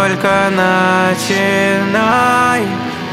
только начинаю.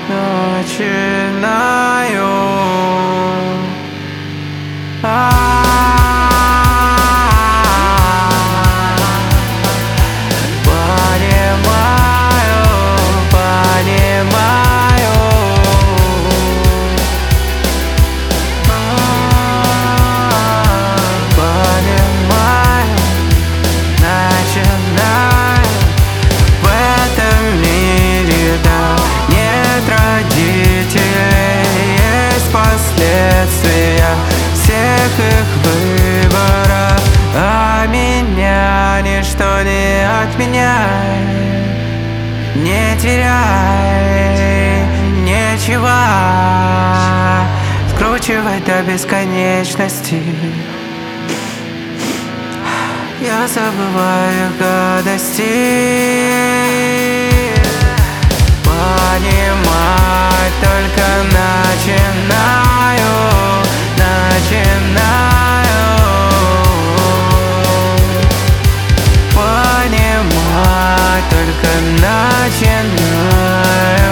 Всех их выборов, а меня ничто не отменяет. Не теряй ничего, скручивай до бесконечности. Я забываю гадости. Понимать только начинаю. Понимать только начинаю.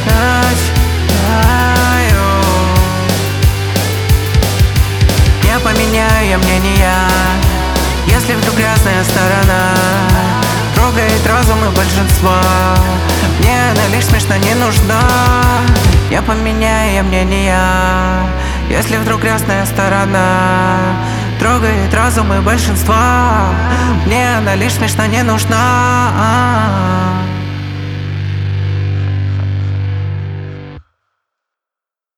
Не поменяю я мнения, если вдруг грязная сторона трогает разум и большинства. Мне она лишь смешно не нужна. Не поменяю я мнения, если вдруг грязная сторона трогает разум и большинства. Мне она лишь смешно не нужна.